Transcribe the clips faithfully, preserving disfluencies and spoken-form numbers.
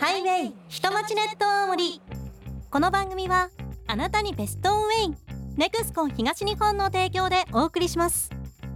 ハイウェイ下町ネット大森。この番組はあなたにベストウェイネクスコン東日本の提供でお送りします。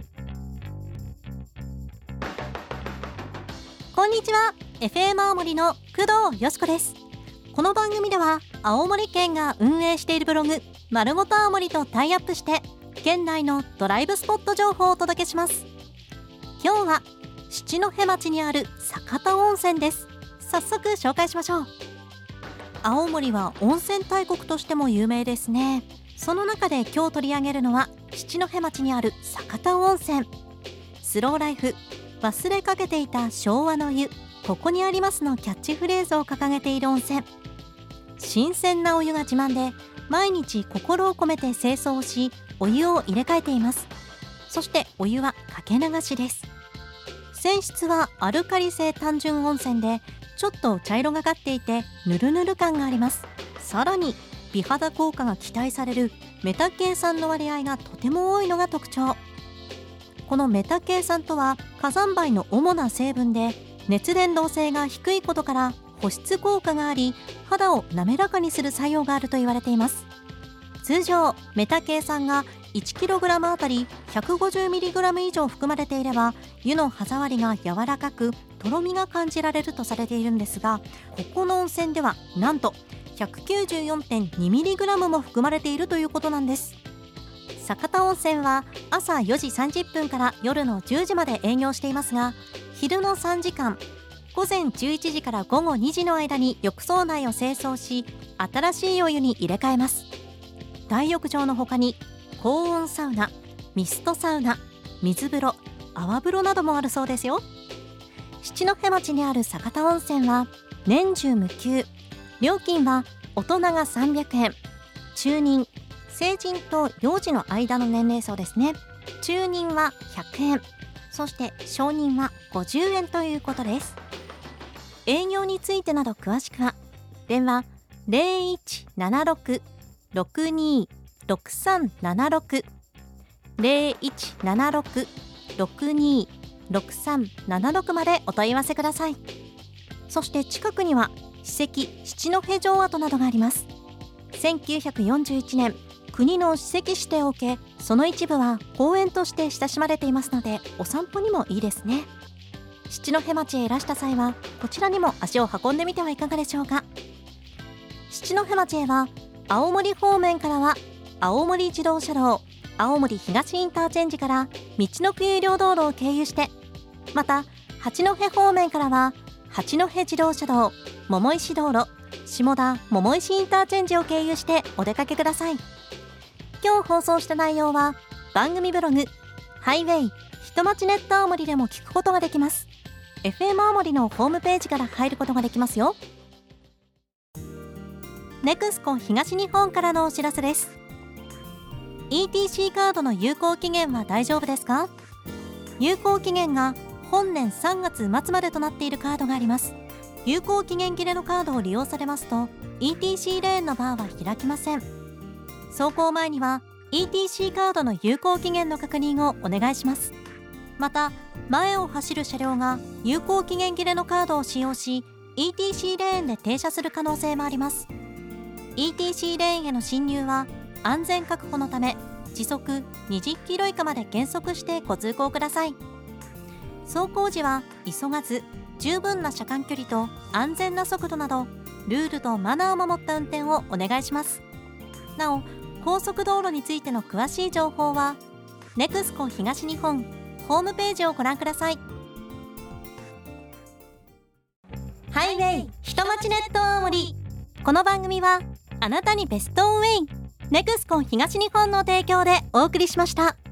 こんにちは、 エフエム 青森の工藤よしこです。この番組では青森県が運営しているブログまるごと青森とタイアップして県内のドライブスポット情報をお届けします。今日は七戸町にある酒田温泉です。早速紹介しましょう。青森は温泉大国としても有名ですね。その中で今日取り上げるのは七戸町にある酒田温泉。スローライフ、忘れかけていた昭和の湯、ここにありますのキャッチフレーズを掲げている温泉。新鮮なお湯が自慢で毎日心を込めて清掃しお湯を入れ替えています。そしてお湯はかけ流しです。泉質はアルカリ性単純温泉でちょっと茶色がかっていてぬるぬる感があります。さらに美肌効果が期待されるメタケイ酸の割合がとても多いのが特徴。このメタケイ酸とは火山灰の主な成分で熱伝導性が低いことから保湿効果があり肌を滑らかにする作用があると言われています。通常メタケイ酸が いちキログラム あたり ひゃくごじゅうミリグラム 以上含まれていれば湯の歯触りが柔らかくとろみが感じられるとされているんですが、ここの温泉ではなんと ひゃくきゅうじゅうよんてんにミリグラム も含まれているということなんです。酒田温泉は朝よじさんじゅっぷんから夜のじゅうじまで営業していますが、昼のさんじかん、午前じゅういちじから午後にじの間に浴槽内を清掃し新しいお湯に入れ替えます。大浴場の他に高温サウナ、ミストサウナ、水風呂、泡風呂などもあるそうですよ。七戸町にある酒田温泉は年中無休、料金は大人がさんびゃくえん、中人、成人と幼児の間の年齢層ですね、中人はひゃくえん、そして小人はごじゅうえんということです。営業についてなど詳しくは電話 ゼロいちななろく ろくにろくさんななろく ゼロいちななろく ろくにろくさんななろく までお問い合わせください。そして近くには史跡七戸城跡などがあります。せんきゅうひゃくよんじゅういちねん国の史跡指定を受け、その一部は公園として親しまれていますのでお散歩にもいいですね。七戸町へいらした際はこちらにも足を運んでみてはいかがでしょうか。七戸町へは青森方面からは青森自動車道青森東インターチェンジから道のく有料道路を経由して、また八戸方面からは八戸自動車道桃石道路下田桃石インターチェンジを経由してお出かけください。今日放送した内容は番組ブログハイウェイ下町ネット青森でも聞くことができます。 エフエム 青森のホームページから入ることができますよ。ネクスコン東日本からのお知らせです。 イーティーシー カードの有効期限は大丈夫ですか？有効期限が本年さんがつ末までとなっているカードがあります。有効期限切れのカードを利用されますと イーティーシー レーンのバーは開きません。走行前には イーティーシー カードの有効期限の確認をお願いします。また前を走る車両が有効期限切れのカードを使用し イーティーシー レーンで停車する可能性もあります。 イーティーシー レーンへの進入は安全確保のため時速にじゅっキロ以下まで減速してご通行ください。走行時は急がず十分な車間距離と安全な速度などルールとマナーを守った運転をお願いします。なお高速道路についての詳しい情報はネクスコ東日本ホームページをご覧ください。ハイウェイ下町ネット青森。この番組はあなたにベストウェイネクスコ東日本の提供でお送りしました。